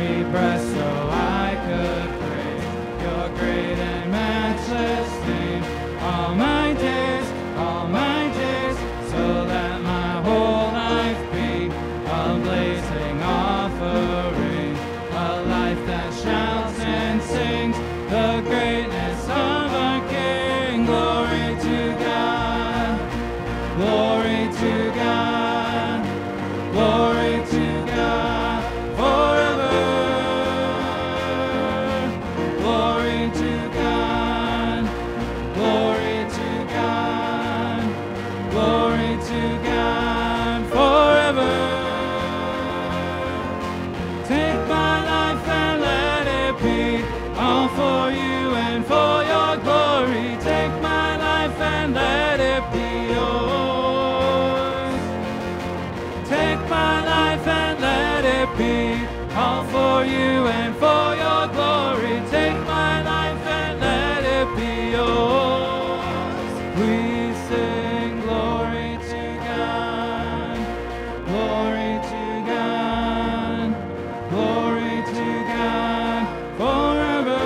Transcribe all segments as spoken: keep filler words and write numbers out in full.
me breath so I could praise your great and matchless name. All my days, all my days, so that my whole life be a blazing offering, a life that shouts and sings the greatness of our King. Glory to God, glory to God, glory to God forever. Glory to God, glory to God, glory to God forever. Take my life and let it be all for you and for your glory. Take my life and let it be yours. Take my life and let it be all for you and for your glory. Take my life and let it be yours. We sing glory to God, glory to God, glory to God forever.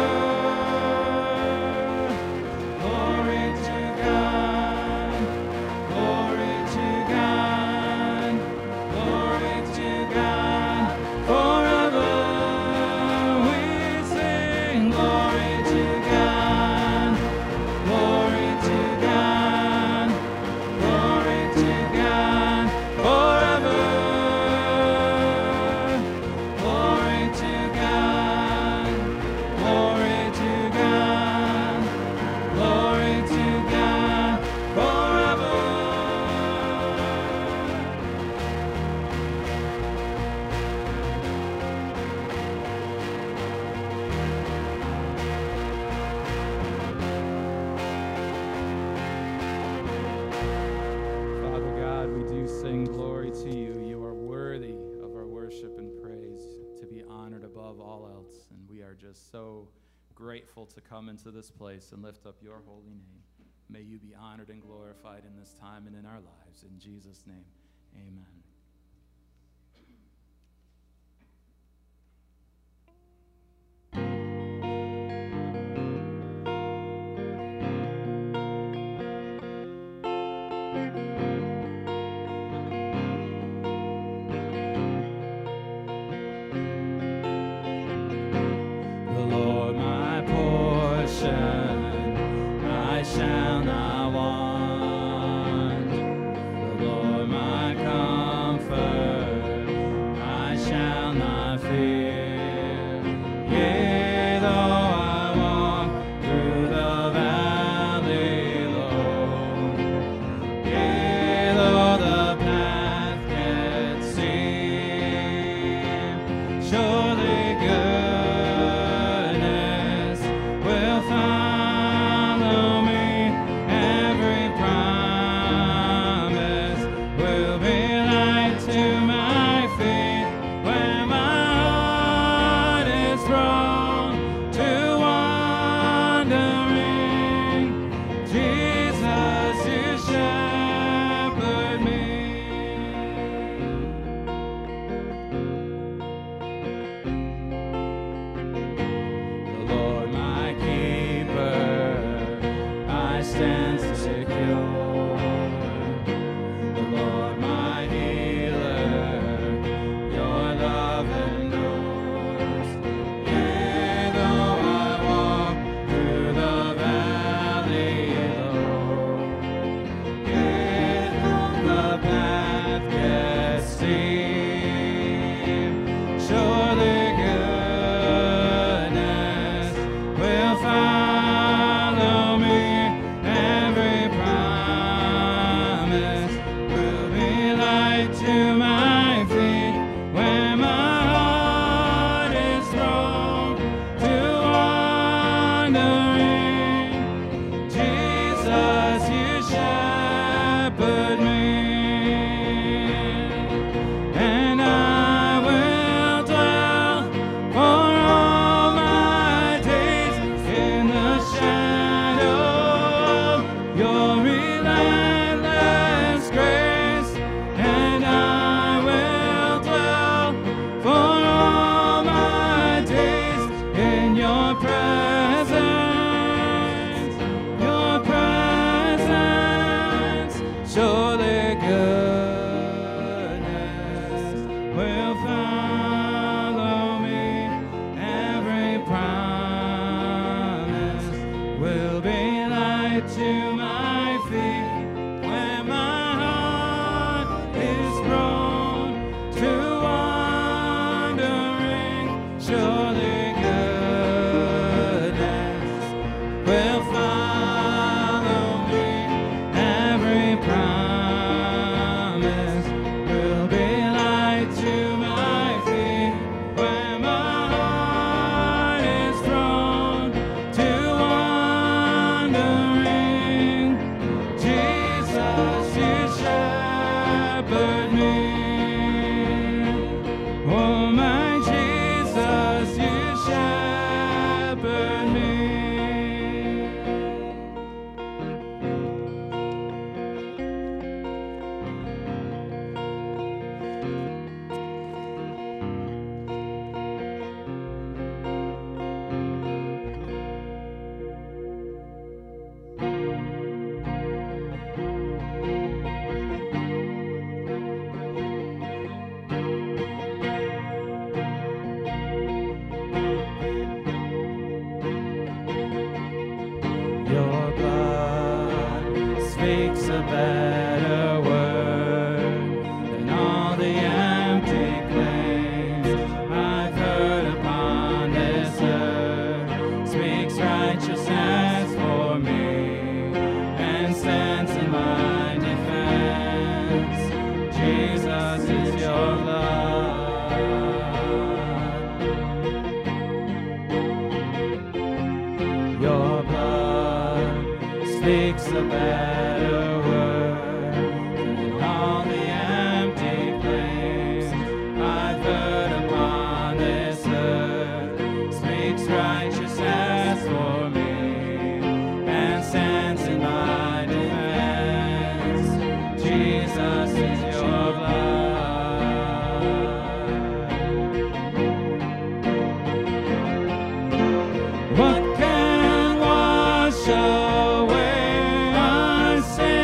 Glory to God, glory to God, glory to God forever. We sing glory to God, glory to God, glory to God forever. Glory to God, glory to God, glory to God forever. Father God, we do sing glory to you. You are worthy of our worship and praise, to be honored above all else. And we are just so grateful to come into this place and lift up your holy name. May you be honored and glorified in this time and in our lives. In Jesus' name, amen. The Lord my portion, I shall not want. The Lord my comfort, to my feet when my heart is prone to wandering. Surely goodness will follow me. Every promise will be light to my feet when my heart is prone to wandering. Jesus, you shepherd me. Oh, my Jesus, you shepherd me. Your blood speaks a better word than all the empty claims I've heard upon this earth. Speaks righteousness for me and stands in my defense. Jesus is your blood. Your blood speaks a better word than all the empty claims I've heard upon this earth. Speaks righteousness for me and stands in my defense. Jesus is your blood. What can wash away our sin?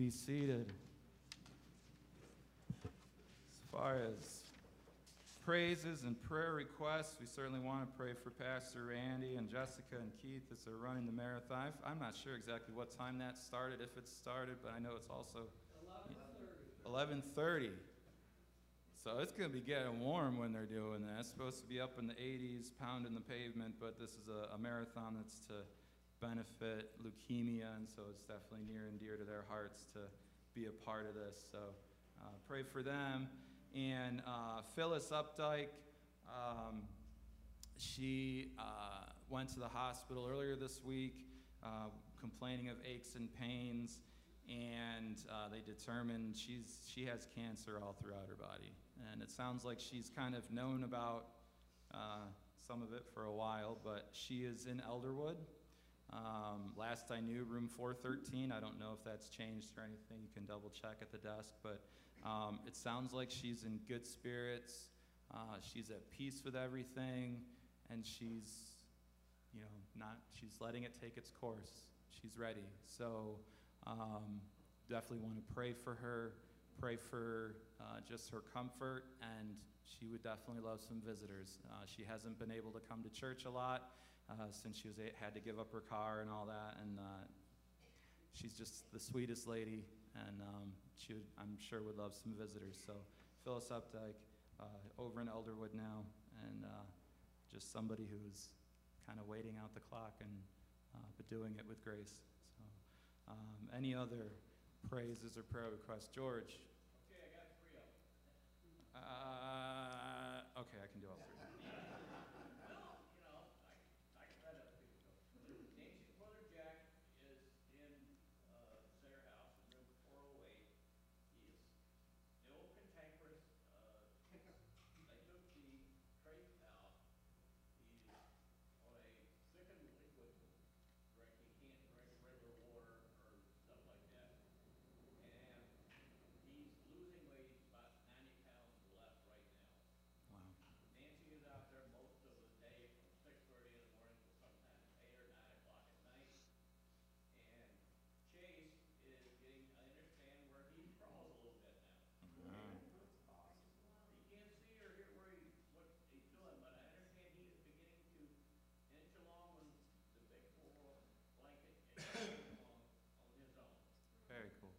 be seated. As far as praises and prayer requests, we certainly want to pray for Pastor Randy and Jessica and Keith as they're running the marathon. I'm not sure exactly what time that started, if it started, but I know it's also eleven thirty. So it's going to be getting warm when they're doing that. It's supposed to be up in the eighties, pounding the pavement, but this is a, a marathon that's to benefit leukemia, and so it's definitely near and dear to their hearts to be a part of this. So uh, pray for them. And uh, Phyllis Updike, um, she uh, went to the hospital earlier this week uh, complaining of aches and pains, and uh, they determined she's she has cancer all throughout her body. And it sounds like she's kind of known about uh, some of it for a while, but she is in Elderwood. Um, last I knew, room four thirteen. I don't know if that's changed or anything. You can double check at the desk, but um, it sounds like she's in good spirits. Uh, she's at peace with everything, and she's, you know, not. She's letting it take its course. She's ready. So um, definitely want to pray for her. Pray for uh, just her comfort, and she would definitely love some visitors. Uh, she hasn't been able to come to church a lot. Uh, since she was had to give up her car and all that, and uh, she's just the sweetest lady, and um, she would, I'm sure would love some visitors. So Phyllis Updike, uh, over in Elderwood now, and uh, just somebody who's kind of waiting out the clock and uh, but doing it with grace. So um, any other praises or prayer requests? George. Okay, I got three of them. Uh, okay, I can do all three. Very cool.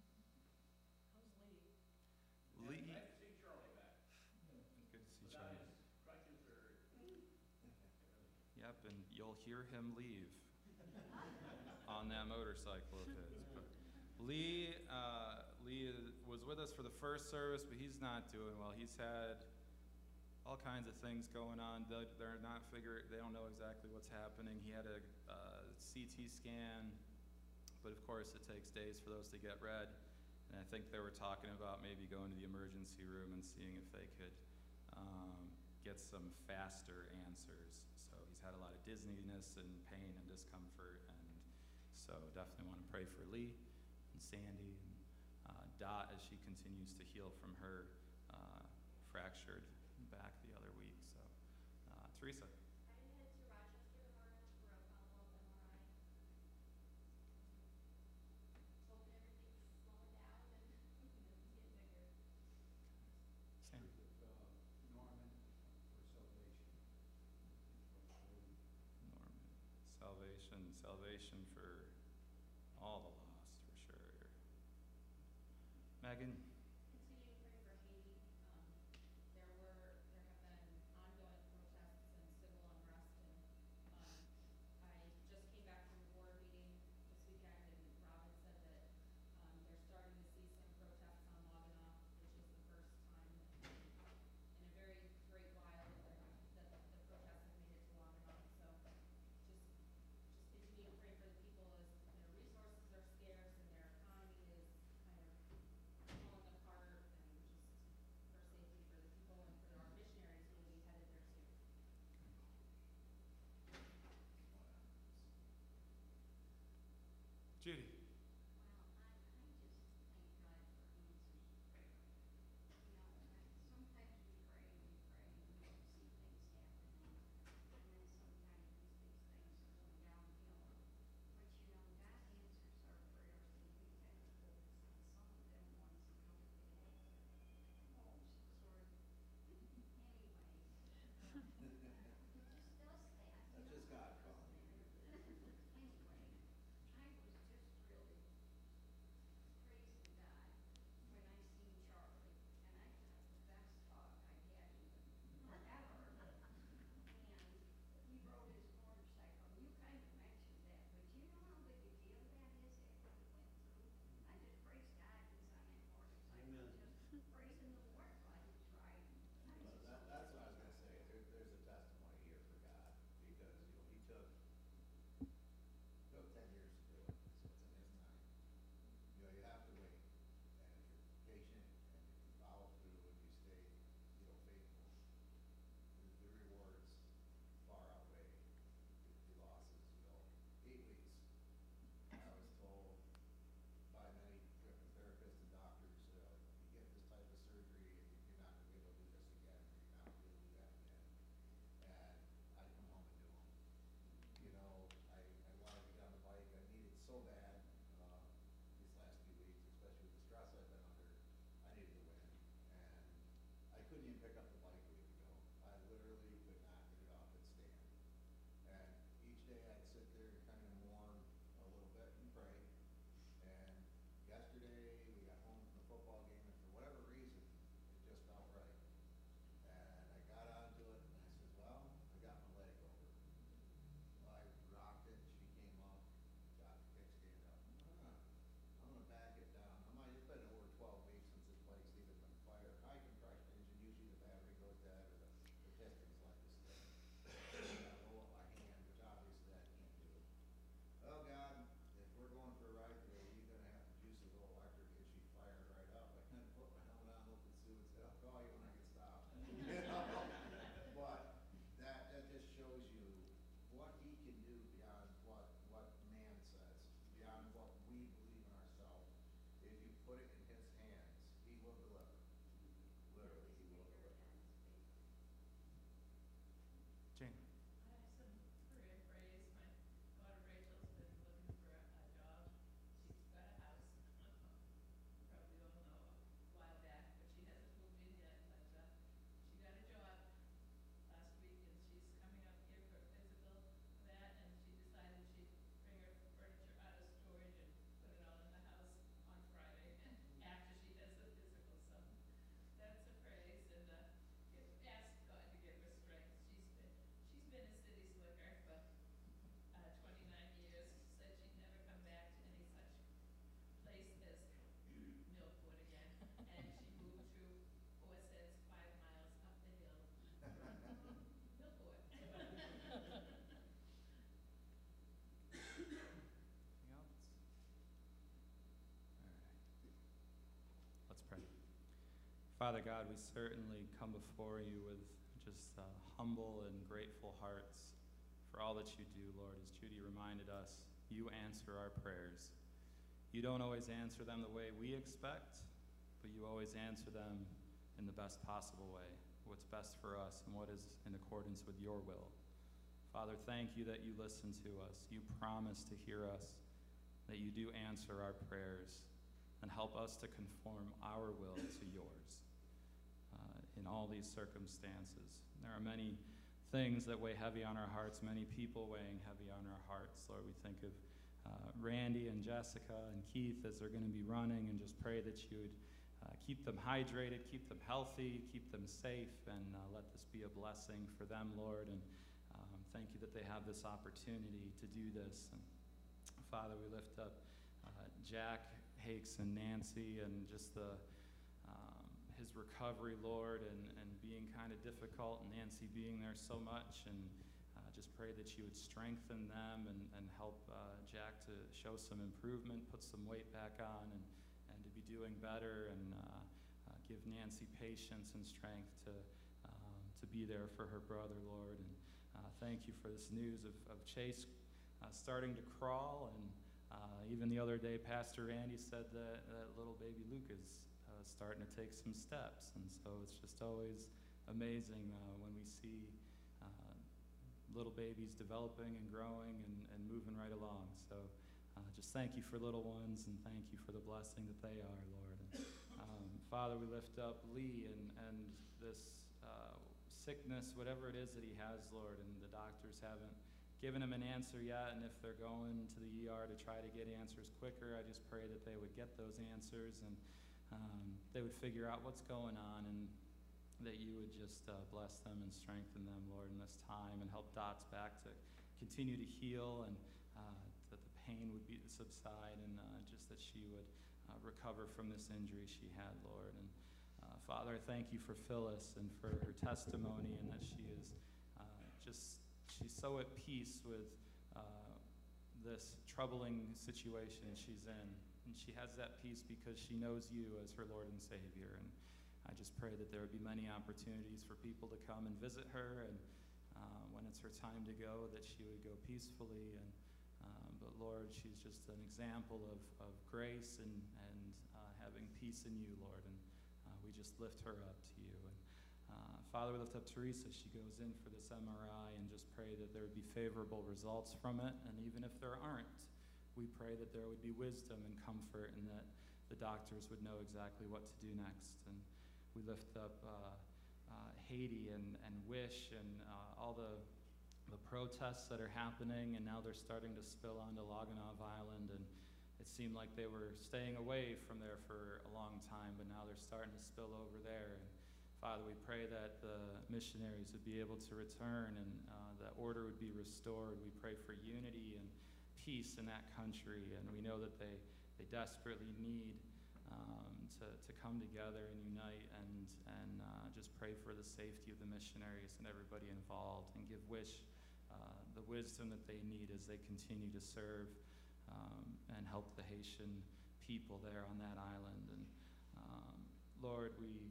How's Lee? Lee. Nice to see Charlie back. Good to see Without Charlie. his crutches or... Yep, and you'll hear him leave on that motorcycle of his. But Lee, uh, Lee was with us for the first service, but he's not doing well. He's had all kinds of things going on. They're, they're not figuring, they don't know exactly what's happening. He had a uh, C T scan, but of course it takes days for those to get read. And I think they were talking about maybe going to the emergency room and seeing if they could um, get some faster answers. So he's had a lot of dizziness and pain and discomfort, and so definitely want to pray for Lee and Sandy and uh, Dot as she continues to heal from her uh, fractured back the other week. So uh, Teresa. I headed to Rochester tomorrow for a follow-up M R I. Hoping everything's slowing down and it's getting bigger. Sandy. With, uh, Norman for salvation. Norman. Salvation, salvation for all the lost, for sure. Megan. Continue to pray for Haiti. Um, there were, there have been ongoing protests and civil unrest, and um, I just came back from a board meeting this weekend, and Robin said that um, they're starting to see some protests on Lagana, which is the first time in a very great while that, they're, that the, the protests have made it to Lagana. So just just continue to pray for the people as their resources are scarce and their economy is kind of falling Father God, we certainly come before you with just uh, humble and grateful hearts for all that you do, Lord. As Judy reminded us, you answer our prayers. You don't always answer them the way we expect, but you always answer them in the best possible way, what's best for us and what is in accordance with your will. Father, thank you that you listen to us. You promise to hear us, that you do answer our prayers, and help us to conform our will to yours. In all these circumstances. There are many things that weigh heavy on our hearts, many people weighing heavy on our hearts. Lord, we think of uh, Randy and Jessica and Keith as they're going to be running, and just pray that you would uh, keep them hydrated, keep them healthy, keep them safe, and uh, let this be a blessing for them, Lord. And um, thank you that they have this opportunity to do this. And Father, we lift up uh, Jack Hakes and Nancy and just the his recovery, Lord, and, and being kind of difficult, and Nancy being there so much, and uh, just pray that you would strengthen them and, and help uh, Jack to show some improvement, put some weight back on, and, and to be doing better, and uh, uh, give Nancy patience and strength to um, to be there for her brother, Lord. And uh, thank you for this news of, of Chase uh, starting to crawl, and uh, even the other day, Pastor Randy said that, that little baby Luke is Uh, starting to take some steps, and so it's just always amazing uh, when we see uh, little babies developing and growing and, and moving right along. So uh, just thank you for little ones, and thank you for the blessing that they are, Lord. And, um, Father, we lift up Lee and, and this uh, sickness, whatever it is that he has, Lord, and the doctors haven't given him an answer yet, and if they're going to the E R to try to get answers quicker, I just pray that they would get those answers, and Um, they would figure out what's going on, and that you would just uh, bless them and strengthen them, Lord, in this time, and help Dot's back to continue to heal, and uh, that the pain would be to subside, and uh, just that she would uh, recover from this injury she had, Lord. And uh, Father, I thank you for Phyllis and for her testimony, and that she is uh, just, she's so at peace with uh, this troubling situation she's in. And she has that peace because she knows you as her Lord and Savior. And I just pray that there would be many opportunities for people to come and visit her, and uh, when it's her time to go, that she would go peacefully. And um, but Lord, she's just an example of, of grace and, and uh, having peace in you, Lord. And uh, we just lift her up to you. And uh, Father, we lift up Teresa. She goes in for this M R I, and just pray that there would be favorable results from it. And even if there aren't, we pray that there would be wisdom and comfort, and that the doctors would know exactly what to do next. And we lift up uh, uh, Haiti and, and Wish and uh, all the, the protests that are happening, and now they're starting to spill onto Loganov Island. And it seemed like they were staying away from there for a long time, but now they're starting to spill over there. And Father, we pray that the missionaries would be able to return, and uh, that order would be restored. We pray for unity and peace in that country, and we know that they, they desperately need um, to, to come together and unite, and, and uh, just pray for the safety of the missionaries and everybody involved, and give Wish uh, the wisdom that they need as they continue to serve um, and help the Haitian people there on that island. And um, Lord, we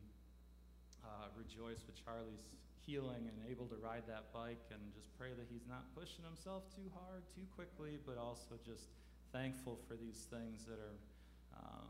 uh, rejoice with Charlie's healing and able to ride that bike, and just pray that he's not pushing himself too hard, too quickly, but also just thankful for these things that are, um,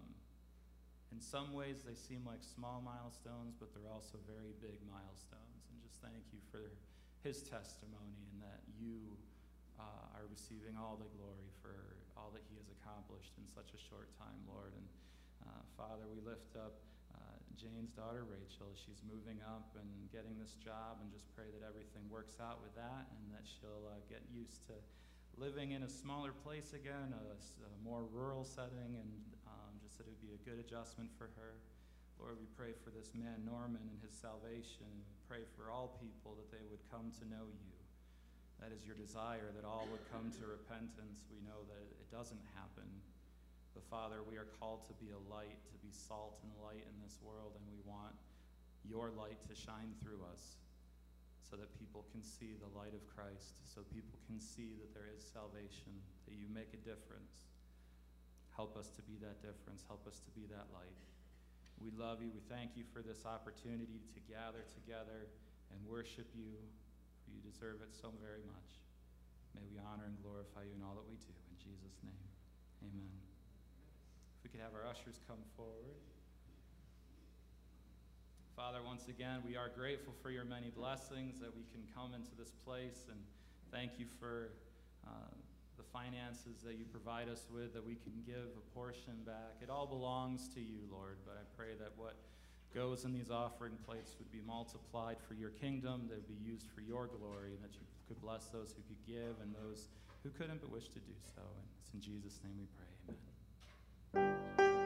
in some ways they seem like small milestones, but they're also very big milestones. And just thank you for his testimony, and that you uh, are receiving all the glory for all that he has accomplished in such a short time, Lord. And uh, Father, we lift up Uh, Jane's daughter, Rachel. She's moving up and getting this job, and just pray that everything works out with that, and that she'll uh, get used to living in a smaller place again, a, a more rural setting, and um, just that it would be a good adjustment for her. Lord, we pray for this man, Norman, and his salvation, and pray for all people that they would come to know you. That is your desire, that all would come to repentance. We know that it doesn't happen. But Father, we are called to be a light, to be salt and light in this world, and we want your light to shine through us so that people can see the light of Christ, so people can see that there is salvation, that you make a difference. Help us to be that difference. Help us to be that light. We love you. We thank you for this opportunity to gather together and worship you, for you deserve it so very much. May we honor and glorify you in all that we do. In Jesus' name, amen. If we could have our ushers come forward. Father, once again, we are grateful for your many blessings that we can come into this place, and thank you for uh, the finances that you provide us with, that we can give a portion back. It all belongs to you, Lord, but I pray that what goes in these offering plates would be multiplied for your kingdom, that would be used for your glory, and that you could bless those who could give and those who couldn't but wish to do so. And it's in Jesus' name we pray. Amen.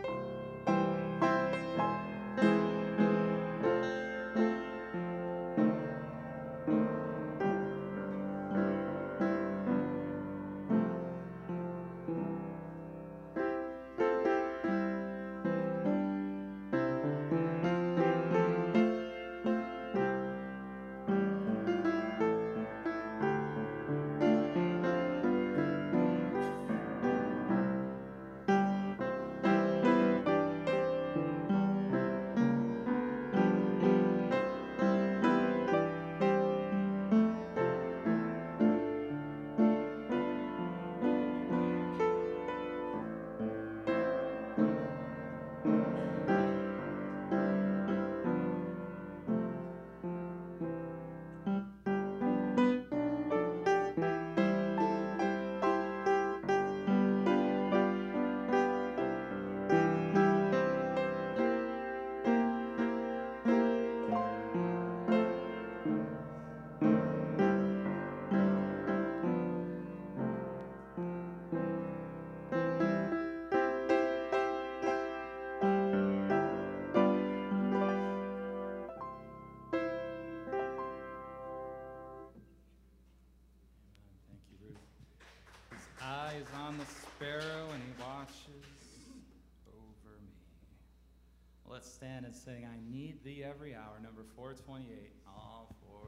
Is on the sparrow and he watches over me. Let's stand and sing I Need Thee Every Hour, number four twenty-eight, all four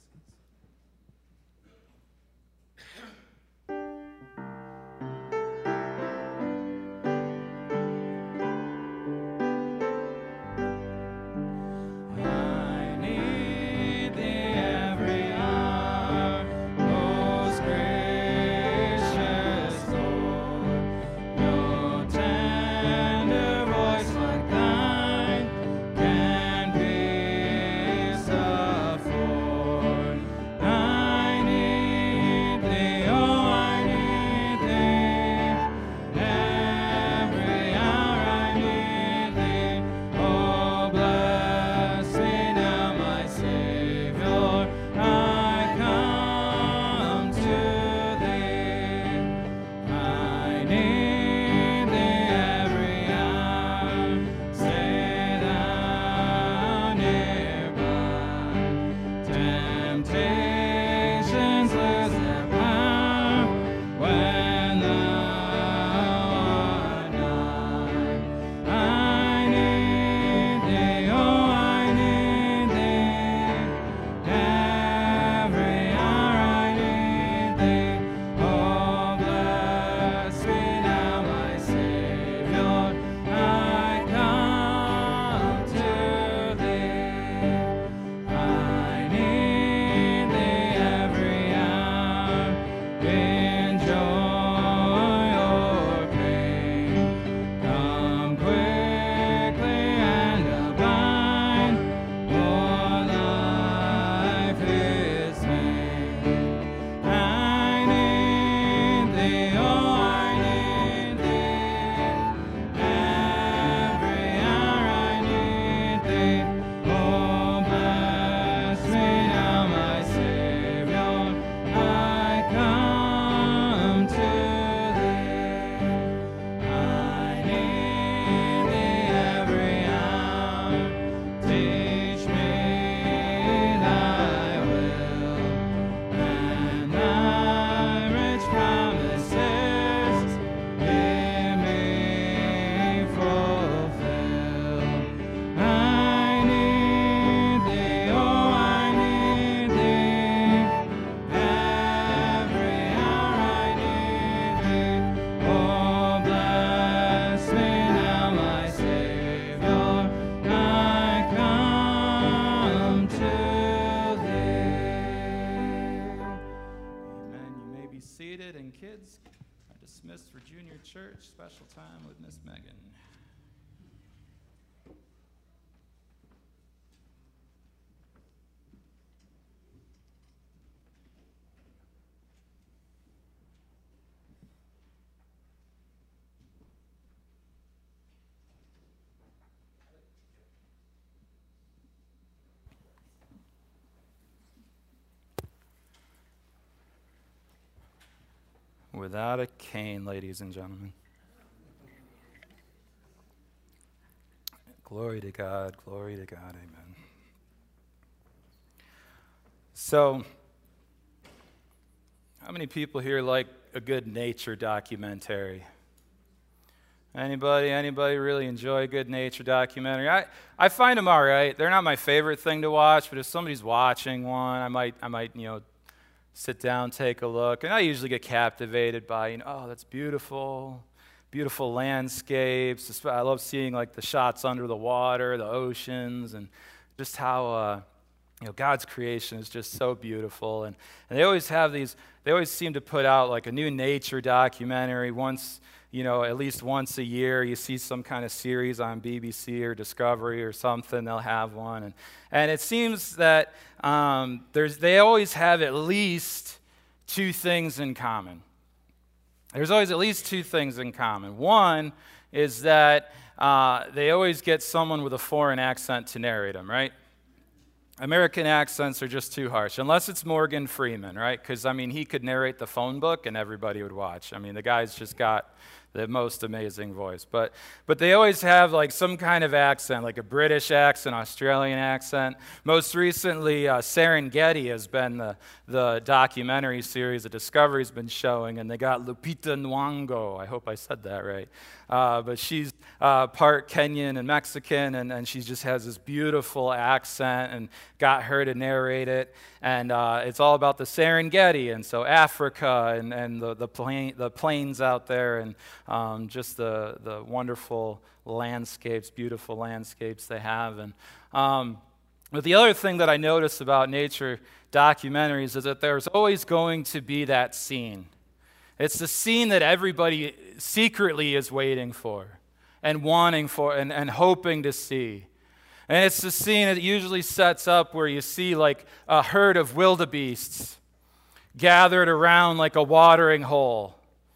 verses. For dismissed for junior church. Special time with Miss Megan. Without a cane, ladies and gentlemen. Glory to God, glory to God, amen. So, how many people here like a good nature documentary? Anybody, anybody really enjoy a good nature documentary? I, I find them all right. They're not my favorite thing to watch, but if somebody's watching one, I might, I might, you know, sit down, take a look, and I usually get captivated by, you know, oh, that's beautiful, beautiful landscapes. I love seeing like the shots under the water, the oceans, and just how, uh, you know, God's creation is just so beautiful. And, and they always have these, they always seem to put out like a new nature documentary once, you know, at least once a year. You see some kind of series on B B C or Discovery or something, they'll have one. And, and it seems that um, there's, they always have at least two things in common. There's always at least two things in common. One is that uh, they always get someone with a foreign accent to narrate them, right? American accents are just too harsh, unless it's Morgan Freeman, right? Because, I mean, he could narrate the phone book and everybody would watch. I mean, the guy's just got the most amazing voice. But but they always have like some kind of accent, like a British accent, Australian accent. Most recently, uh, Serengeti has been the, the documentary series that Discovery's been showing, and they got Lupita Nyong'o. I hope I said that right. Uh, but she's uh, part Kenyan and Mexican, and, and she just has this beautiful accent, and got her to narrate it. And uh, it's all about the Serengeti, and so Africa, and, and the the, plain, the plains out there, and um, just the, the wonderful landscapes, beautiful landscapes they have. And um, but the other thing that I notice about nature documentaries is that there's always going to be that scene. It's the scene that everybody secretly is waiting for and wanting for and, and hoping to see. And it's the scene that usually sets up where you see like a herd of wildebeests gathered around like a watering hole.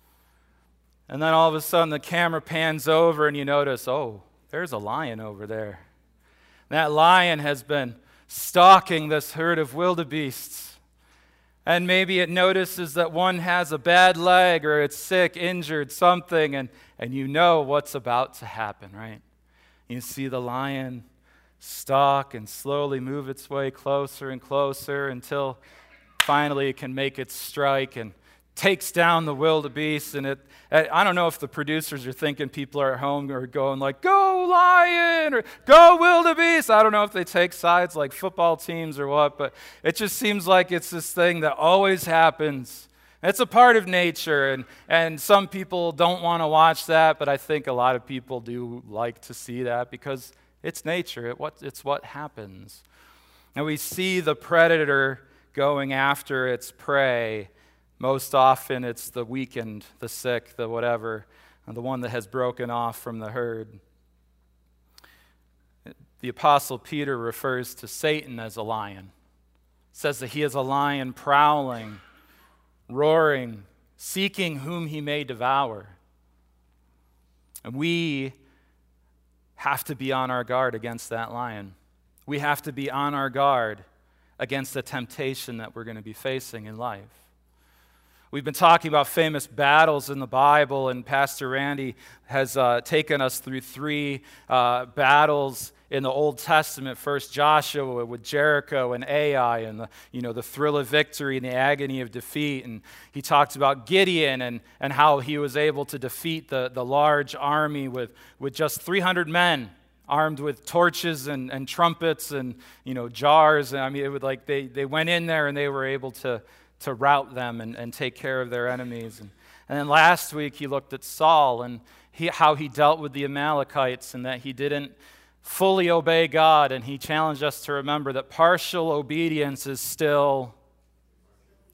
And then all of a sudden the camera pans over and you notice, oh, there's a lion over there. That lion has been stalking this herd of wildebeests. And maybe it notices that one has a bad leg or it's sick, injured, something, and, and you know what's about to happen, right? You see the lion stalk and slowly move its way closer and closer until finally it can make its strike and takes down the wildebeest. And it, I don't know if the producers are thinking people are at home or going like, go lion, or go wildebeest. I don't know if they take sides like football teams or what, but it just seems like it's this thing that always happens. It's a part of nature, and, and some people don't want to watch that, but I think a lot of people do like to see that because it's nature. It, what, it's what happens. And we see the predator going after its prey. Most often it's the weakened, the sick, the whatever, and the one that has broken off from the herd. The Apostle Peter refers to Satan as a lion. Says that he is a lion prowling, roaring, seeking whom he may devour. And we have to be on our guard against that lion. We have to be on our guard against the temptation that we're going to be facing in life. We've been talking about famous battles in the Bible, and Pastor Randy has uh, taken us through three uh, battles in the Old Testament. First Joshua with Jericho and Ai, and the, you know, the thrill of victory and the agony of defeat. And he talked about Gideon and, and how he was able to defeat the, the large army with, with just three hundred men, armed with torches and, and trumpets and, you know, jars. And I mean, it would like they, they went in there and they were able to to rout them and, and take care of their enemies. And, and then last week he looked at Saul and he, how he dealt with the Amalekites and that he didn't fully obey God. And he challenged us to remember that partial obedience is still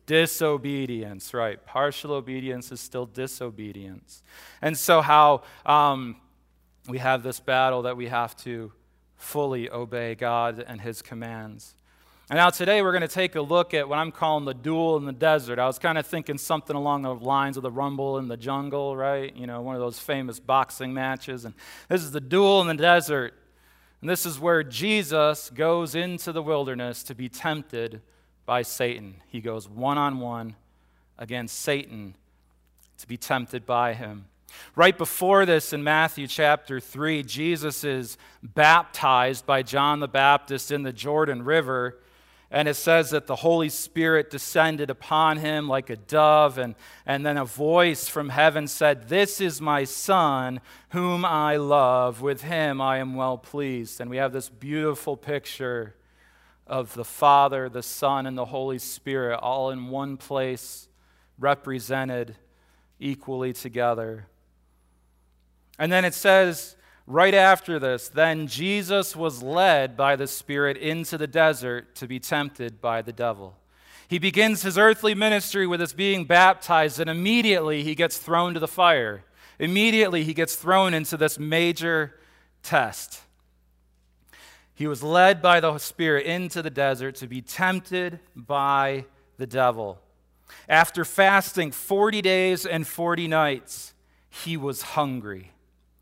Disobedience, right. Partial obedience is still disobedience. And so how um, we have this battle that we have to fully obey God and his commands. And now today we're going to take a look at what I'm calling the duel in the desert. I was kind of thinking something along the lines of the Rumble in the Jungle, right? You know, one of those famous boxing matches. And this is the duel in the desert. And this is where Jesus goes into the wilderness to be tempted by Satan. He goes one-on-one against Satan to be tempted by him. Right before this, in Matthew chapter three, Jesus is baptized by John the Baptist in the Jordan River, and it says that the Holy Spirit descended upon him like a dove, and, and then a voice from heaven said, "This is my Son, whom I love. With him I am well pleased." And we have this beautiful picture of the Father, the Son, and the Holy Spirit all in one place, represented equally together. And then it says, right after this, then Jesus was led by the Spirit into the desert to be tempted by the devil. He begins his earthly ministry with his being baptized, and immediately he gets thrown to the fire. Immediately he gets thrown into this major test. He was led by the Spirit into the desert to be tempted by the devil. After fasting forty days and forty nights, he was hungry.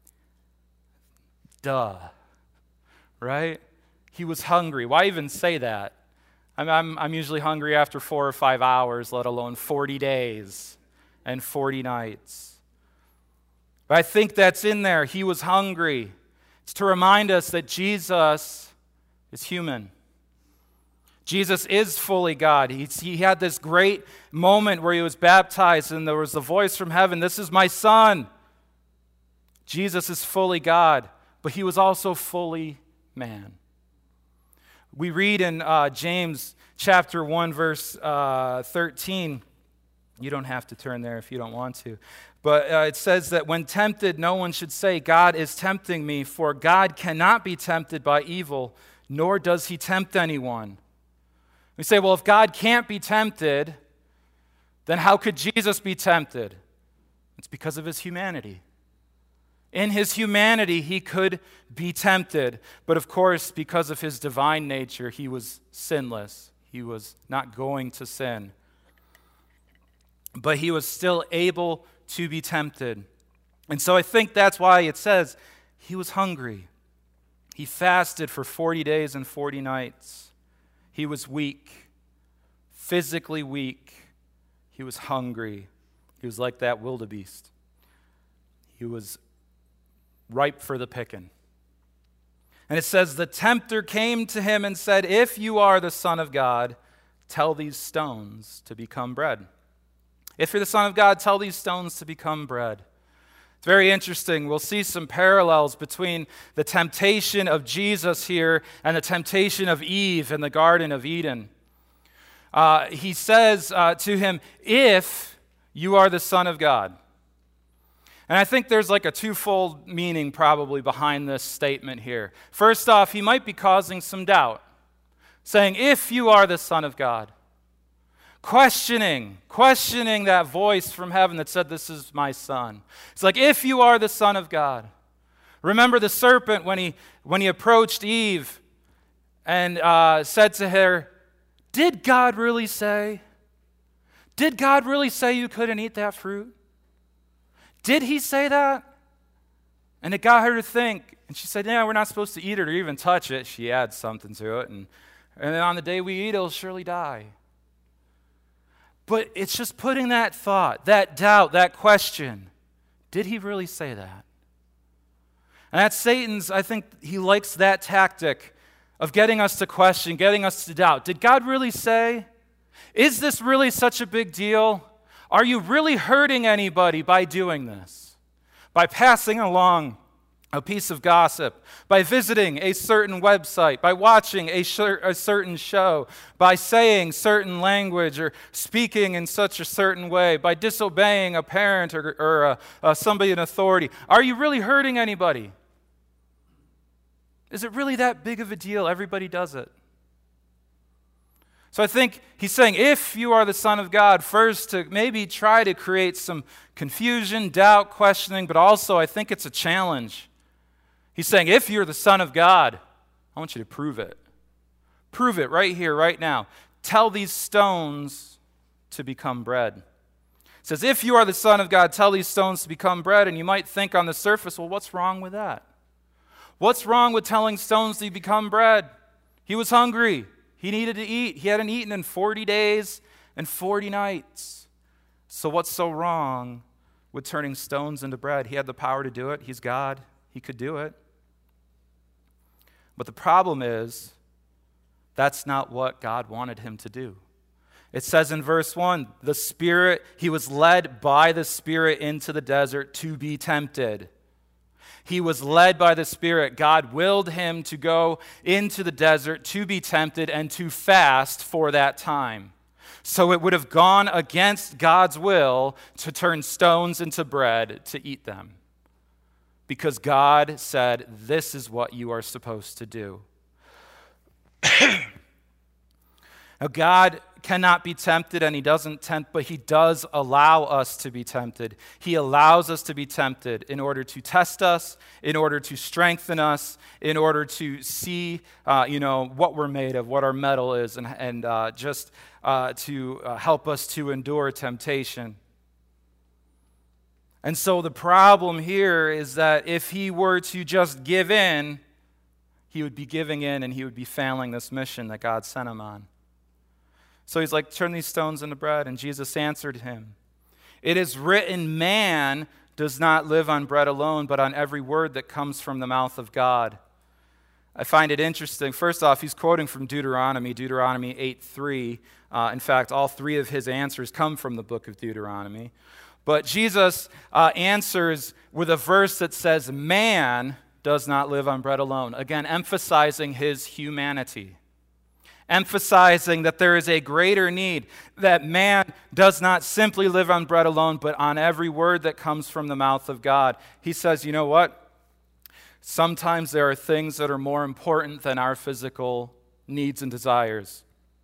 Duh. Right? He was hungry. Why even say that? I'm, I'm, I'm usually hungry after four or five hours, let alone forty days and forty nights. But I think that's in there. He was hungry. It's to remind us that Jesus is human. Jesus is fully God. He, he had this great moment where he was baptized and there was a voice from heaven, "This is my Son." Jesus is fully God, but he was also fully man. We read in uh, James chapter one, verse uh, thirteen. You don't have to turn there if you don't want to. But uh, it says that when tempted, no one should say, "God is tempting me," for God cannot be tempted by evil, nor does he tempt anyone. We say, well, if God can't be tempted, then how could Jesus be tempted? It's because of his humanity. In his humanity, he could be tempted. But of course, because of his divine nature, he was sinless. He was not going to sin. But he was still able to be tempted. And so I think that's why it says he was hungry. He fasted for forty days and forty nights. He was weak, physically weak. He was hungry. He was like that wildebeest. He was ripe for the picking. And it says, the tempter came to him and said, "If you are the Son of God, tell these stones to become bread." If you're the Son of God, tell these stones to become bread. It's very interesting. We'll see some parallels between the temptation of Jesus here and the temptation of Eve in the Garden of Eden. Uh, he says uh, to him, "If you are the Son of God." And I think there's like a twofold meaning probably behind this statement here. First off, he might be causing some doubt, saying, "If you are the Son of God." Questioning, questioning that voice from heaven that said, "This is my Son." It's like, if you are the Son of God. Remember the serpent when he when he approached Eve and uh, said to her, "Did God really say? Did God really say you couldn't eat that fruit? Did he say that?" And it got her to think. And she said, "Yeah, we're not supposed to eat it or even touch it." She adds something to it. And, and then on the day we eat, it'll surely die. But it's just putting that thought, that doubt, that question. Did he really say that? And that's Satan's, I think he likes that tactic of getting us to question, getting us to doubt. Did God really say? Is this really such a big deal? Are you really hurting anybody by doing this? By passing along a piece of gossip, by visiting a certain website, by watching a, sh- a certain show, by saying certain language or speaking in such a certain way, by disobeying a parent or, or a, a somebody in authority. Are you really hurting anybody? Is it really that big of a deal? Everybody does it. So I think he's saying, if you are the Son of God, first to maybe try to create some confusion, doubt, questioning, but also I think it's a challenge. He's saying, if you're the Son of God, I want you to prove it. Prove it right here, right now. Tell these stones to become bread. It says, if you are the Son of God, tell these stones to become bread. And you might think on the surface, well, what's wrong with that? What's wrong with telling stones to become bread? He was hungry. He needed to eat. He hadn't eaten in forty days and forty nights. So what's so wrong with turning stones into bread? He had the power to do it. He's God. He could do it. But the problem is, that's not what God wanted him to do. It says in verse one, the Spirit, he was led by the Spirit into the desert to be tempted. He was led by the Spirit. God willed him to go into the desert to be tempted and to fast for that time. So it would have gone against God's will to turn stones into bread to eat them. Because God said, this is what you are supposed to do. Now, God cannot be tempted, and he doesn't tempt, but he does allow us to be tempted. He allows us to be tempted in order to test us, in order to strengthen us, in order to see, uh, you know, what we're made of, what our metal is, and, and uh, just uh, to uh, help us to endure temptation. And so the problem here is that if he were to just give in, he would be giving in and he would be failing this mission that God sent him on. So he's like, turn these stones into bread. And Jesus answered him, it is written, man does not live on bread alone, but on every word that comes from the mouth of God. I find it interesting. First off, he's quoting from Deuteronomy, Deuteronomy eight three. Uh, in fact, all three of his answers come from the book of Deuteronomy. But Jesus uh, answers with a verse that says, man does not live on bread alone. Again, emphasizing his humanity. Emphasizing that there is a greater need, that man does not simply live on bread alone, but on every word that comes from the mouth of God. He says, you know what? Sometimes there are things that are more important than our physical needs and desires.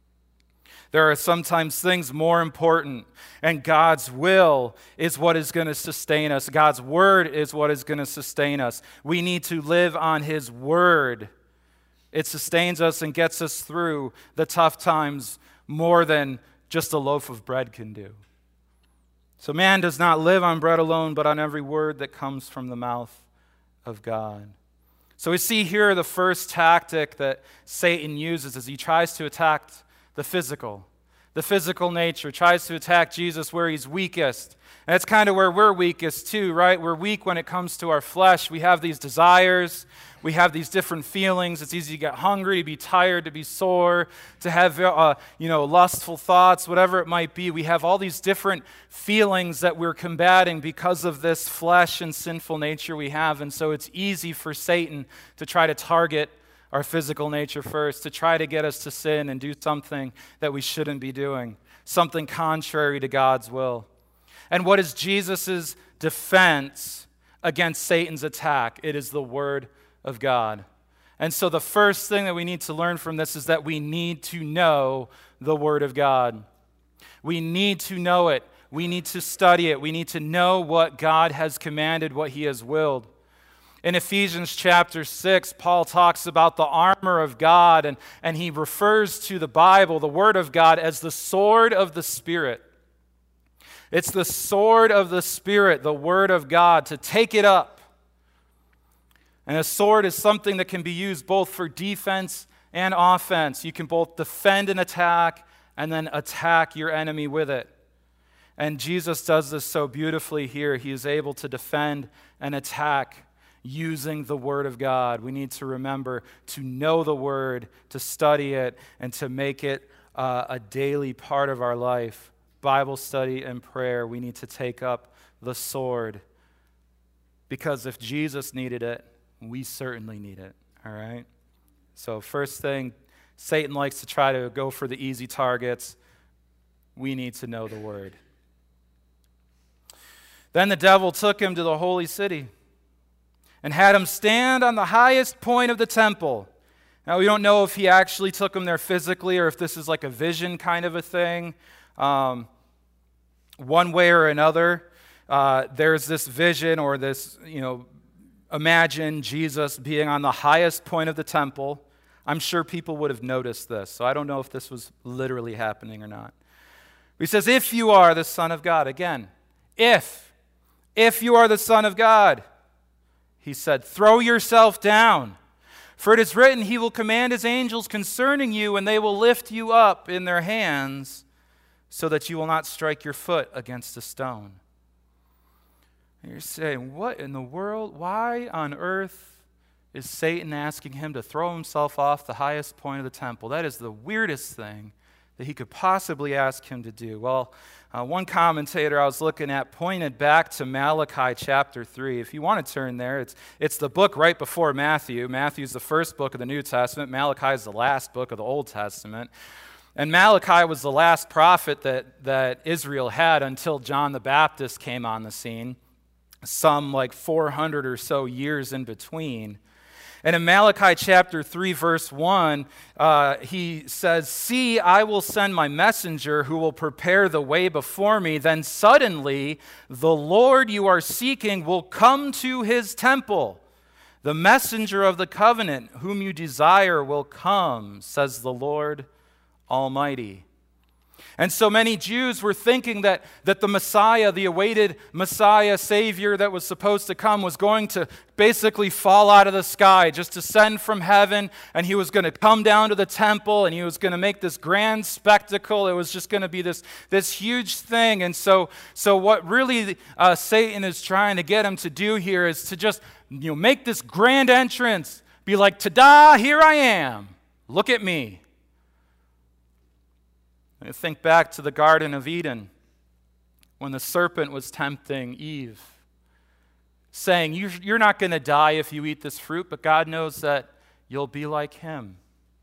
There are sometimes things more important, and God's will is what is going to sustain us. God's word is what is going to sustain us. We need to live on his word. It sustains us and gets us through the tough times more than just a loaf of bread can do. So man does not live on bread alone, but on every word that comes from the mouth of God. So we see here the first tactic that Satan uses as he tries to attack the physical. The physical nature tries to attack Jesus where he's weakest. And that's kind of where we're weakest too, right? We're weak when it comes to our flesh. We have these desires. We have these different feelings. It's easy to get hungry, to be tired, to be sore, to have uh, you know, lustful thoughts, whatever it might be. We have all these different feelings that we're combating because of this flesh and sinful nature we have. And so it's easy for Satan to try to target our physical nature first, to try to get us to sin and do something that we shouldn't be doing, something contrary to God's will. And what is Jesus' defense against Satan's attack? It is the Word of God. And so the first thing that we need to learn from this is that we need to know the Word of God. We need to know it. We need to study it. We need to know what God has commanded, what he has willed. In Ephesians chapter six, Paul talks about the armor of God, and, and he refers to the Bible, the Word of God, as the sword of the Spirit. It's the sword of the Spirit, the Word of God, to take it up. And a sword is something that can be used both for defense and offense. You can both defend an attack and then attack your enemy with it. And Jesus does this so beautifully here. He is able to defend and attack using the Word of God. We need to remember to know the Word, to study it, and to make it uh, a daily part of our life. Bible study and prayer, we need to take up the sword. Because if Jesus needed it, we certainly need it, all right? So first thing, Satan likes to try to go for the easy targets. We need to know the Word. Then the devil took him to the holy city and had him stand on the highest point of the temple Now, we don't know if he actually took them there physically or if this is like a vision kind of a thing. Um, one way or another, uh, there's this vision or this, you know, imagine Jesus being on the highest point of the temple. I'm sure people would have noticed this, so I don't know if this was literally happening or not. He says, if you are the Son of God, again, if, if you are the Son of God, he said, throw yourself down. For it is written, he will command his angels concerning you, and they will lift you up in their hands so that you will not strike your foot against a stone. And you're saying, what in the world? Why on earth is Satan asking him to throw himself off the highest point of the temple? That is the weirdest thing that he could possibly ask him to do. Well, uh, one commentator I was looking at pointed back to Malachi chapter three. If you want to turn there, it's, it's the book right before Matthew. Matthew's the first book of the New Testament. Malachi is the last book of the Old Testament. And Malachi was the last prophet that, that Israel had until John the Baptist came on the scene, some like four hundred or so years in between. And in Malachi chapter three, verse one, uh, he says, see, I will send my messenger who will prepare the way before me. Then suddenly the Lord you are seeking will come to his temple. The messenger of the covenant whom you desire will come, says the Lord Almighty. And so many Jews were thinking that, that the Messiah, the awaited Messiah, Savior that was supposed to come, was going to basically fall out of the sky, just descend from heaven, and he was going to come down to the temple, and he was going to make this grand spectacle. It was just going to be this, this huge thing. And so, so what really uh, Satan is trying to get him to do here is to just, you know, make this grand entrance, be like, ta-da, here I am. Look at me. Think back to the Garden of Eden when the serpent was tempting Eve, saying, you're not going to die if you eat this fruit, but God knows that you'll be like him.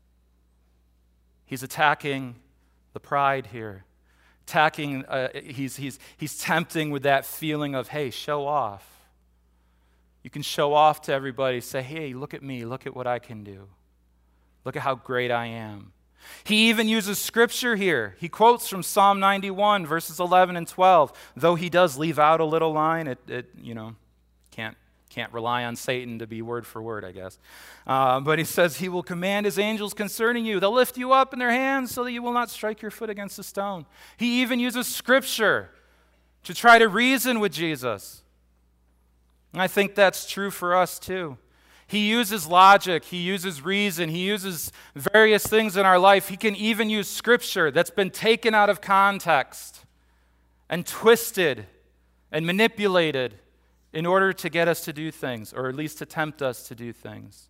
He's attacking the pride here. Attacking, uh, he's, he's, he's tempting with that feeling of, hey, show off. You can show off to everybody, say, hey, look at me, look at what I can do. Look at how great I am. He even uses scripture here. He quotes from Psalm ninety-one, verses eleven and twelve. Though he does leave out a little line, it, it you know, can't, can't rely on Satan to be word for word, I guess. Uh, but he says, he will command his angels concerning you. They'll lift you up in their hands so that you will not strike your foot against a stone. He even uses scripture to try to reason with Jesus. And I think that's true for us too. He uses logic, he uses reason, he uses various things in our life. He can even use scripture that's been taken out of context and twisted and manipulated in order to get us to do things, or at least to tempt us to do things.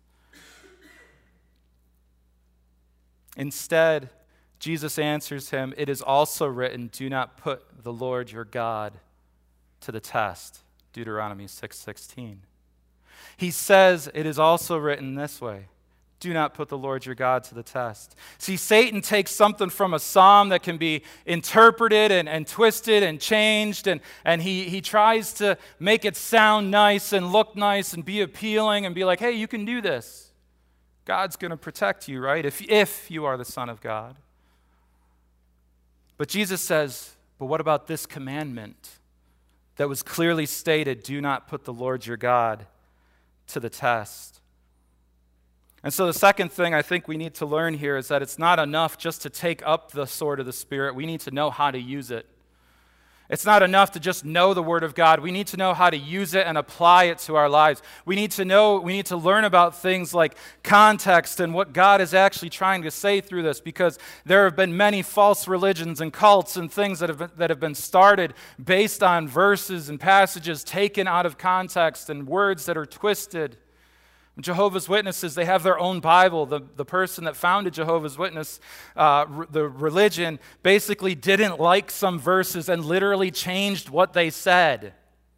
Instead, Jesus answers him, it is also written, do not put the Lord your God to the test. Deuteronomy six sixteen. He says it is also written this way, do not put the Lord your God to the test. See, Satan takes something from a psalm that can be interpreted and, and twisted and changed, and, and he, he tries to make it sound nice and look nice and be appealing and be like, hey, you can do this. God's going to protect you, right? If, if you are the Son of God. But Jesus says, but what about this commandment that was clearly stated, do not put the Lord your God to the test. And so the second thing I think we need to learn here is that it's not enough just to take up the sword of the Spirit. We need to know how to use it. It's not enough to just know the Word of God. We need to know how to use it and apply it to our lives. We need to know, we need to learn about things like context and what God is actually trying to say through this, because there have been many false religions and cults and things that have been, that have been started based on verses and passages taken out of context and words that are twisted. Jehovah's Witnesses, they have their own Bible. The, the person that founded Jehovah's Witness, uh, r- the religion, basically didn't like some verses and literally changed what they said.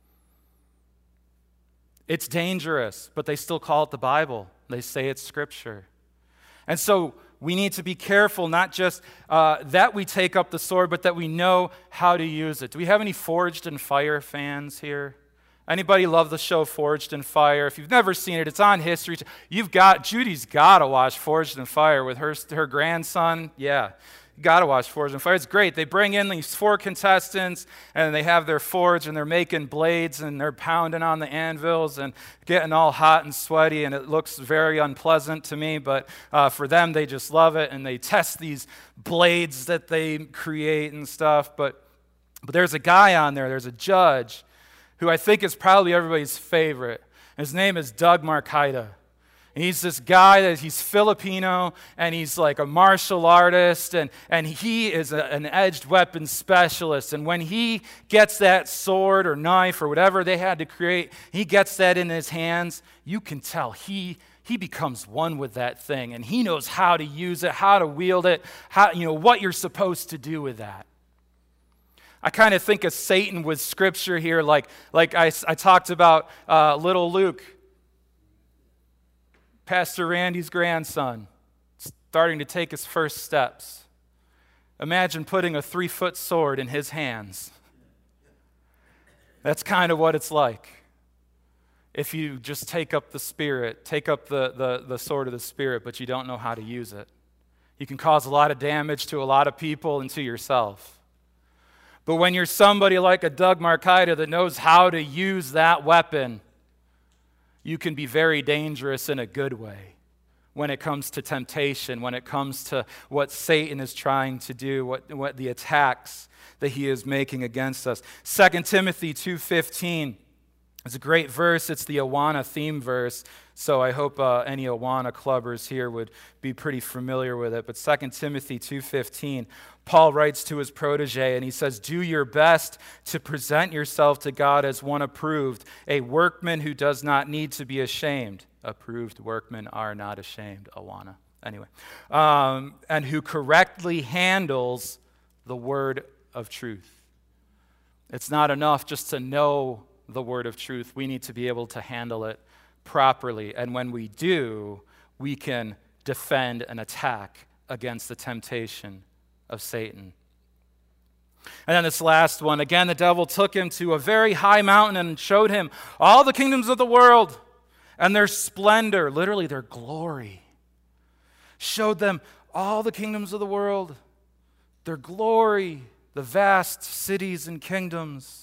It's dangerous, but they still call it the Bible. They say it's Scripture. And so we need to be careful, not just uh, that we take up the sword, but that we know how to use it. Do we have any Forged in Fire fans here? Anybody love the show Forged in Fire? If you've never seen it, it's on History. You've got, Judy's got to watch Forged in Fire with her, her grandson. Yeah, you got to watch Forged in Fire. It's great. They bring in these four contestants, and they have their forge, and they're making blades, and they're pounding on the anvils and getting all hot and sweaty, and it looks very unpleasant to me, but uh, for them, they just love it, and they test these blades that they create and stuff. But, but there's a guy on there, there's a judge, who I think is probably everybody's favorite. His name is Doug Marcaida. And he's this guy that he's Filipino, and he's like a martial artist, and, and he is a, an edged weapon specialist. And when he gets that sword or knife or whatever they had to create, he gets that in his hands, you can tell he he becomes one with that thing, and he knows how to use it, how to wield it, how, you know, what you're supposed to do with that. I kind of think of Satan with Scripture here, like, like I, I talked about uh, little Luke, Pastor Randy's grandson, starting to take his first steps. Imagine putting a three-foot sword in his hands. That's kind of what it's like. If you just take up the Spirit, take up the, the, the sword of the Spirit, but you don't know how to use it. You can cause a lot of damage to a lot of people and to yourself. But when you're somebody like a Doug Marcaida that knows how to use that weapon, you can be very dangerous in a good way when it comes to temptation, when it comes to what Satan is trying to do, what, what the attacks that he is making against us. Second Timothy two fifteen is a great verse. It's the Awana theme verse, so I hope uh, any Awana clubbers here would be pretty familiar with it. But Second Timothy two fifteen, Paul writes to his protege, and he says, "Do your best to present yourself to God as one approved, a workman who does not need to be ashamed." Approved workmen are not ashamed, Awana. Anyway, um, and who correctly handles the word of truth. It's not enough just to know the word of truth. We need to be able to handle it properly. And when we do, we can defend and attack against the temptation of Satan. And then this last one, again, the devil took him to a very high mountain and showed him all the kingdoms of the world and their splendor, literally their glory. Showed them all the kingdoms of the world, their glory, the vast cities and kingdoms.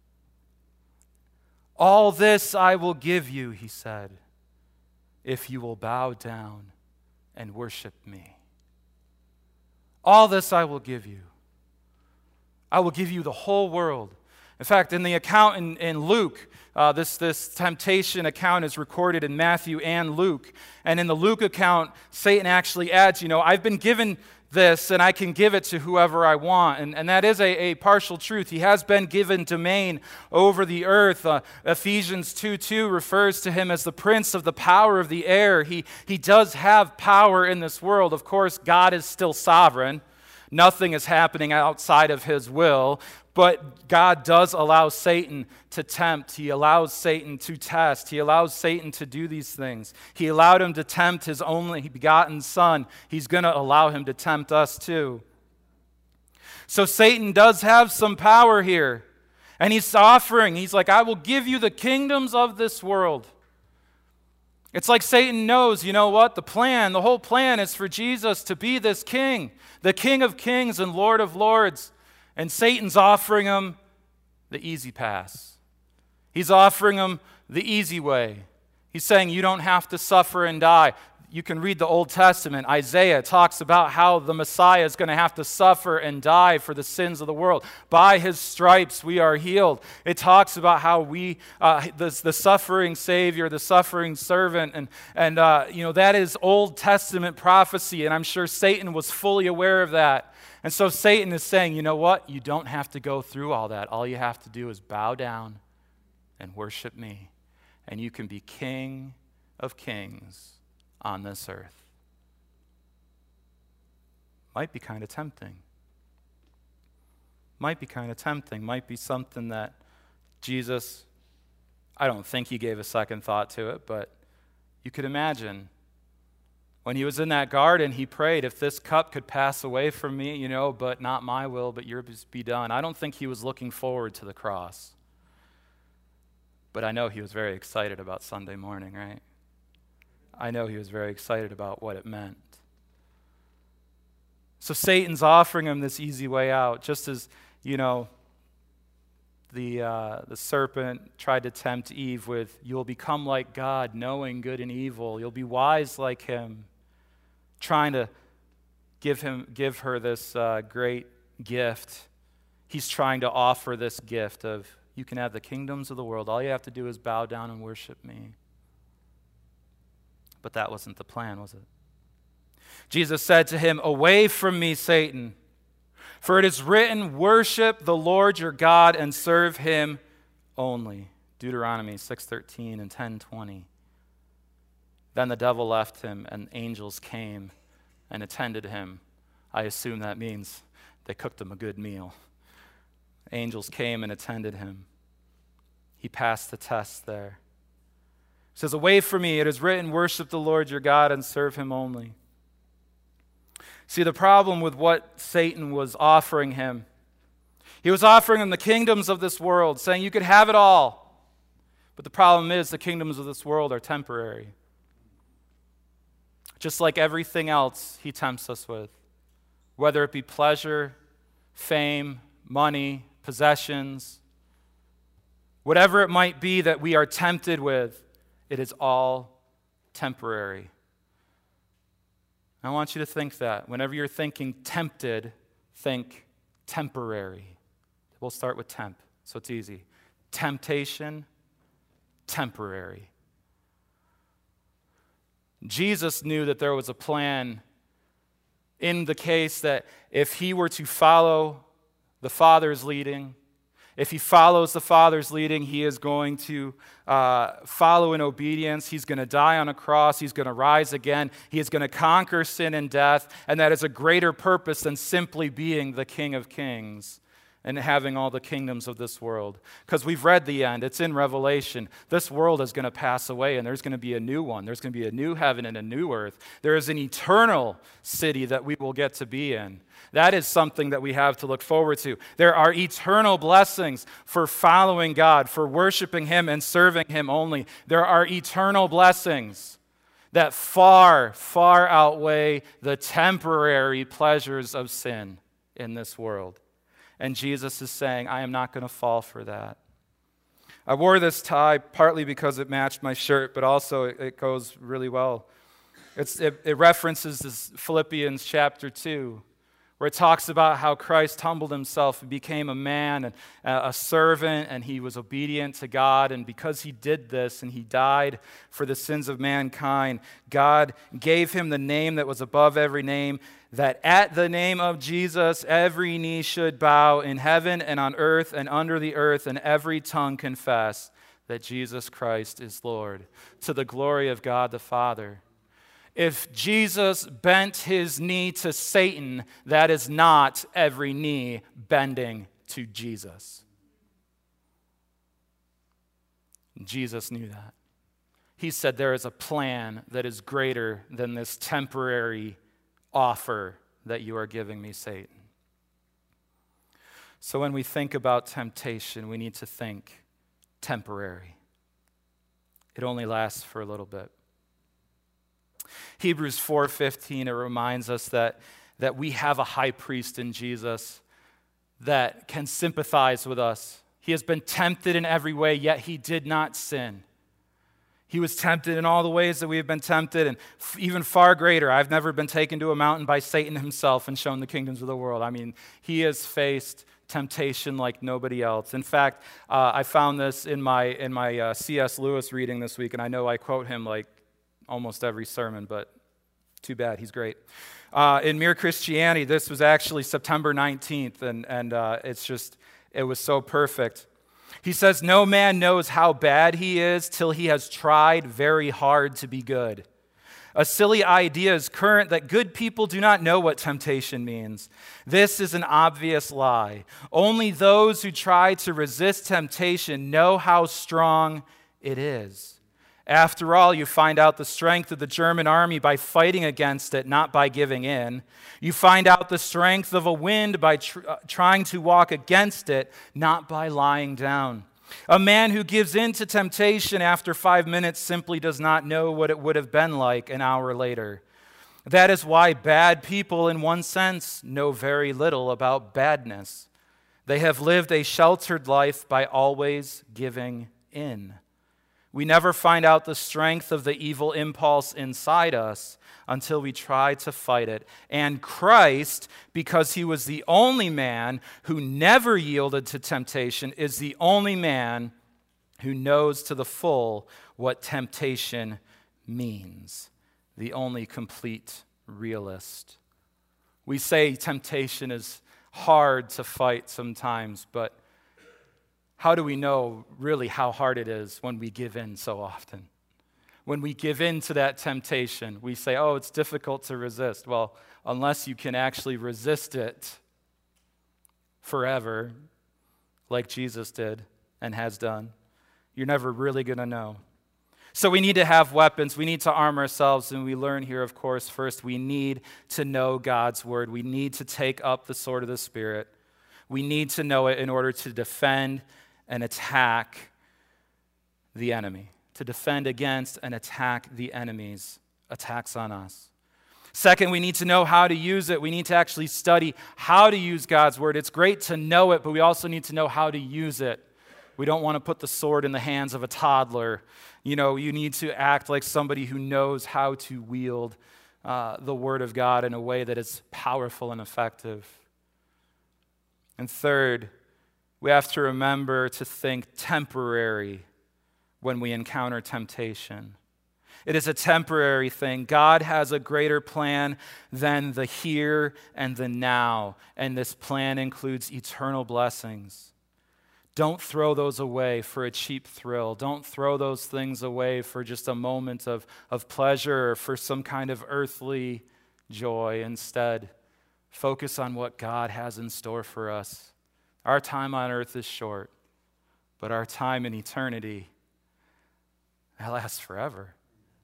"All this I will give you," he said, "if you will bow down and worship me." All this I will give you. I will give you the whole world. In fact, in the account in, in Luke, uh, this, this temptation account is recorded in Matthew and Luke. And in the Luke account, Satan actually adds, you know, I've been given this and I can give it to whoever I want. And, and that is a, a partial truth. He has been given domain over the earth. Uh, Ephesians two two refers to him as the prince of the power of the air. He, he does have power in this world. Of course, God is still sovereign. Nothing is happening outside of his will. But God does allow Satan to tempt. He allows Satan to test. He allows Satan to do these things. He allowed him to tempt his only begotten Son. He's going to allow him to tempt us too. So Satan does have some power here. And he's offering, he's like, I will give you the kingdoms of this world. It's like Satan knows, you know what? The plan, the whole plan is for Jesus to be this king, the King of kings and Lord of lords. And Satan's offering him the easy pass. He's offering him the easy way. He's saying you don't have to suffer and die. You can read the Old Testament. Isaiah talks about how the Messiah is going to have to suffer and die for the sins of the world. By his stripes we are healed. It talks about how we, uh, the, the suffering Savior, the suffering servant, and, and uh, you know, that is Old Testament prophecy, and I'm sure Satan was fully aware of that. And so Satan is saying, you know what? You don't have to go through all that. All you have to do is bow down and worship me, and you can be King of kings on this earth. Might be kind of tempting. Might be kind of tempting. Might be something that Jesus, I don't think he gave a second thought to it, but you could imagine. When he was in that garden, he prayed, if this cup could pass away from me, you know, but not my will, but yours be done. I don't think he was looking forward to the cross. But I know he was very excited about Sunday morning, right? I know he was very excited about what it meant. So Satan's offering him this easy way out, just as, you know, the uh, the serpent tried to tempt Eve with, you'll become like God, knowing good and evil. You'll be wise like him, trying to give him give her this uh, great gift. He's trying to offer this gift of, you can have the kingdoms of the world. All you have to do is bow down and worship me. But that wasn't the plan, was it? Jesus said to him, away from me, Satan, for it is written, worship the Lord your God and serve him only. Deuteronomy six thirteen and ten twenty. Then the devil left him, and angels came and attended him. I assume that means they cooked him a good meal. Angels came and attended him. He passed the test there. He says, away from me, it is written, worship the Lord your God and serve him only. See, the problem with what Satan was offering him, he was offering him the kingdoms of this world, saying you could have it all. But the problem is the kingdoms of this world are temporary. Just like everything else he tempts us with, whether it be pleasure, fame, money, possessions, whatever it might be that we are tempted with, it is all temporary. I want you to think that. Whenever you're thinking tempted, think temporary. We'll start with temp, so it's easy. Temptation, temporary. Jesus knew that there was a plan in the case that if he were to follow the Father's leading, if he follows the Father's leading, he is going to uh, follow in obedience. He's going to die on a cross. He's going to rise again. He is going to conquer sin and death, and that is a greater purpose than simply being the King of Kings and having all the kingdoms of this world. Because we've read the end. It's in Revelation. This world is going to pass away, and there's going to be a new one. There's going to be a new heaven and a new earth. There is an eternal city that we will get to be in. That is something that we have to look forward to. There are eternal blessings for following God, for worshiping him and serving him only. There are eternal blessings that far, far outweigh the temporary pleasures of sin in this world. And Jesus is saying, I am not going to fall for that. I wore this tie partly because it matched my shirt, but also it goes really well. It's, it, it references this Philippians chapter two, where it talks about how Christ humbled himself and became a man and a servant, and he was obedient to God. And because he did this and he died for the sins of mankind, God gave him the name that was above every name, that at the name of Jesus every knee should bow in heaven and on earth and under the earth, and every tongue confess that Jesus Christ is Lord, to the glory of God the Father. If Jesus bent his knee to Satan, that is not every knee bending to Jesus. Jesus knew that. He said there is a plan that is greater than this temporary offer that you are giving me, Satan. So when we think about temptation, we need to think temporary. It only lasts for a little bit. Hebrews four fifteen, it reminds us that, that we have a high priest in Jesus that can sympathize with us. He has been tempted in every way, yet he did not sin. He was tempted in all the ways that we have been tempted, and f- even far greater. I've never been taken to a mountain by Satan himself and shown the kingdoms of the world. I mean, he has faced temptation like nobody else. In fact, uh, I found this in my in my uh, C S Lewis reading this week, and I know I quote him like almost every sermon, but too bad, he's great. Uh, in Mere Christianity, this was actually September nineteenth, and, and uh, it's just, it was so perfect. He says, no man knows how bad he is till he has tried very hard to be good. A silly idea is current that good people do not know what temptation means. This is an obvious lie. Only those who try to resist temptation know how strong it is. After all, you find out the strength of the German army by fighting against it, not by giving in. You find out the strength of a wind by tr- uh, trying to walk against it, not by lying down. A man who gives in to temptation after five minutes simply does not know what it would have been like an hour later. That is why bad people, in one sense, know very little about badness. They have lived a sheltered life by always giving in. We never find out the strength of the evil impulse inside us until we try to fight it. And Christ, because he was the only man who never yielded to temptation, is the only man who knows to the full what temptation means. The only complete realist. We say temptation is hard to fight sometimes, but how do we know really how hard it is when we give in so often? When we give in to that temptation, we say, oh, it's difficult to resist. Well, unless you can actually resist it forever, like Jesus did and has done, you're never really going to know. So we need to have weapons. We need to arm ourselves. And we learn here, of course, first, we need to know God's word. We need to take up the sword of the Spirit. We need to know it in order to defend and attack the enemy. To defend against and attack the enemy's attacks on us. Second, we need to know how to use it. We need to actually study how to use God's word. It's great to know it, but we also need to know how to use it. We don't want to put the sword in the hands of a toddler. You know, you need to act like somebody who knows how to wield uh, the word of God in a way that is powerful and effective. And third, we have to remember to think temporary when we encounter temptation. It is a temporary thing. God has a greater plan than the here and the now, and this plan includes eternal blessings. Don't throw those away for a cheap thrill. Don't throw those things away for just a moment of, of pleasure or for some kind of earthly joy. Instead, focus on what God has in store for us. Our time on earth is short, but our time in eternity, that lasts forever.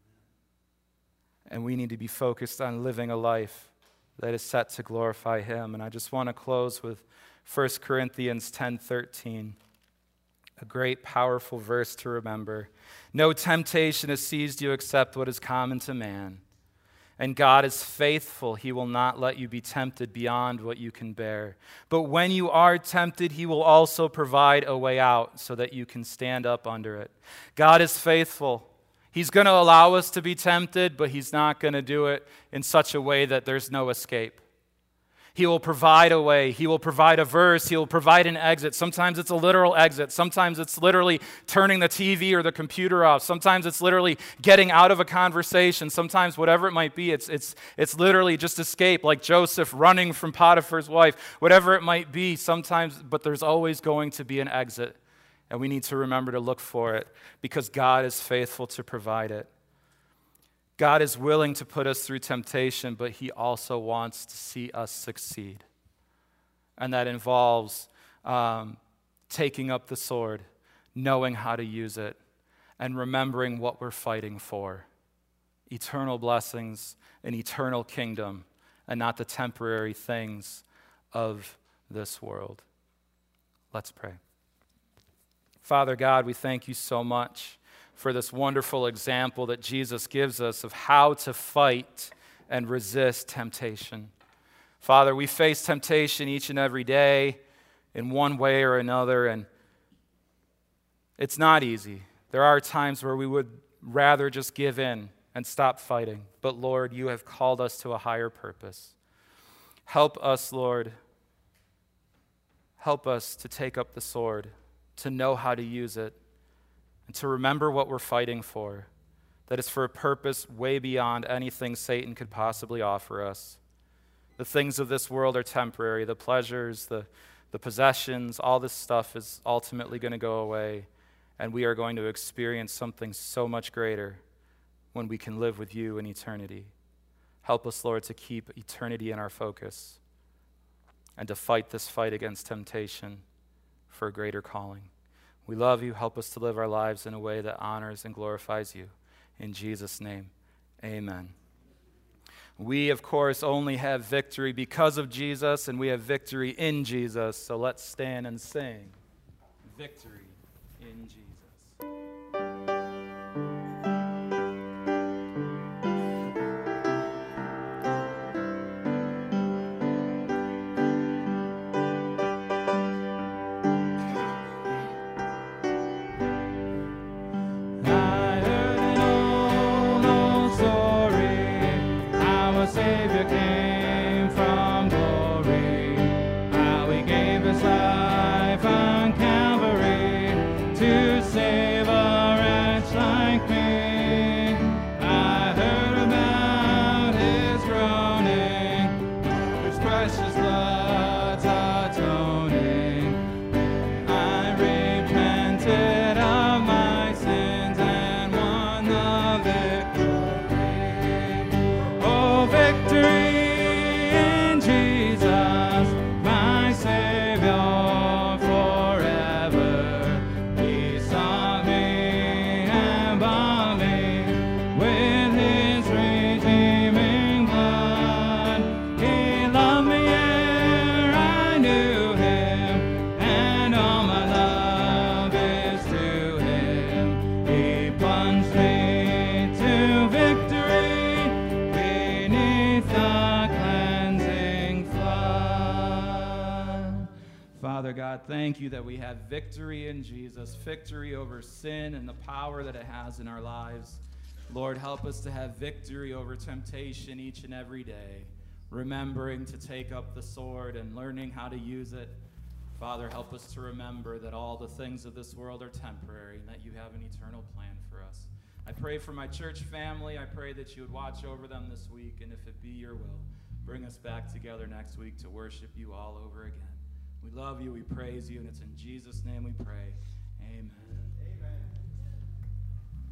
And we need to be focused on living a life that is set to glorify Him. And I just want to close with First Corinthians ten thirteen, a great, powerful verse to remember. No temptation has seized you except what is common to man. And God is faithful. He will not let you be tempted beyond what you can bear. But when you are tempted, He will also provide a way out so that you can stand up under it. God is faithful. He's going to allow us to be tempted, but He's not going to do it in such a way that there's no escape. He will provide a way. He will provide a verse. He will provide an exit. Sometimes it's a literal exit. Sometimes it's literally turning the T V or the computer off. Sometimes it's literally getting out of a conversation. Sometimes whatever it might be, it's, it's, it's literally just escape, like Joseph running from Potiphar's wife. Whatever it might be, sometimes, but there's always going to be an exit. And we need to remember to look for it because God is faithful to provide it. God is willing to put us through temptation, but He also wants to see us succeed. And that involves um, taking up the sword, knowing how to use it, and remembering what we're fighting for. Eternal blessings, an eternal kingdom, and not the temporary things of this world. Let's pray. Father God, we thank You so much for this wonderful example that Jesus gives us of how to fight and resist temptation. Father, we face temptation each and every day in one way or another, and it's not easy. There are times where we would rather just give in and stop fighting. But Lord, You have called us to a higher purpose. Help us, Lord. Help us to take up the sword, to know how to use it, and to remember what we're fighting for, that it's for a purpose way beyond anything Satan could possibly offer us. The things of this world are temporary. The pleasures, the, the possessions, all this stuff is ultimately going to go away, and we are going to experience something so much greater when we can live with You in eternity. Help us, Lord, to keep eternity in our focus and to fight this fight against temptation for a greater calling. We love You. Help us to live our lives in a way that honors and glorifies You. In Jesus' name, amen. We, of course, only have victory because of Jesus, and we have victory in Jesus. So let's stand and sing victory in in Jesus. I heard an old, old story, how a Savior came from glory, how he gave his life on Calvary to save a wretch like me. I heard about his groaning, his precious blood's atoning. I repented of my sins and won the victory. Oh, victory in Jesus, my Savior forever. He sought me and bought me with his redeeming blood. He loved me ere I knew him, and all my love is to him. He plunged me to victory beneath the cleansing flood. Father God, thank you that we have victory in Jesus, victory over sin and the power that it has in our lives. Lord, help us to have victory over temptation each and every day, remembering to take up the sword and learning how to use it. Father, help us to remember that all the things of this world are temporary and that you have an eternal plan for us. I pray for my church family. I pray that you would watch over them this week, and if it be your will, bring us back together next week to worship you all over again. We love you, we praise you, and it's in Jesus' name we pray. Amen.